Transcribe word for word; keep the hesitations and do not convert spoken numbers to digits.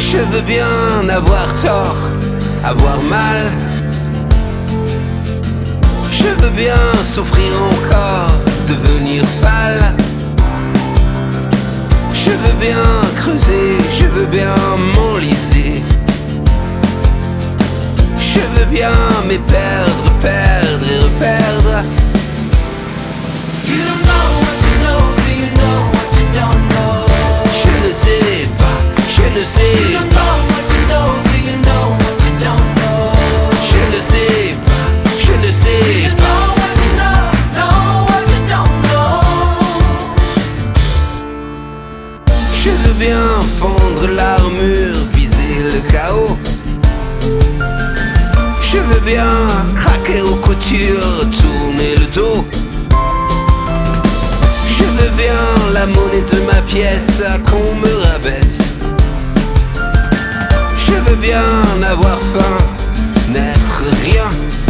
Je veux bien avoir tort, avoir mal. Je veux bien souffrir encore, devenir pâle. Je veux bien creuser, je veux bien m'enliser. Je veux bien me perdre, perdre et reperdre. You don't know what you know till you know what you don't know. Je ne sais pas, je ne You sais don't pas. know what you know till you know what you don't know. Je ne sais pas, je ne sais You pas. know what you know, know what you don't know. Je veux bien fendre l'armure, viser le chaos. Je veux bien craquer aux coutures, tourner le dos. Je veux bien la monnaie de ma pièce, qu'on me rabaisse. Je veux bien avoir faim, n'être rien.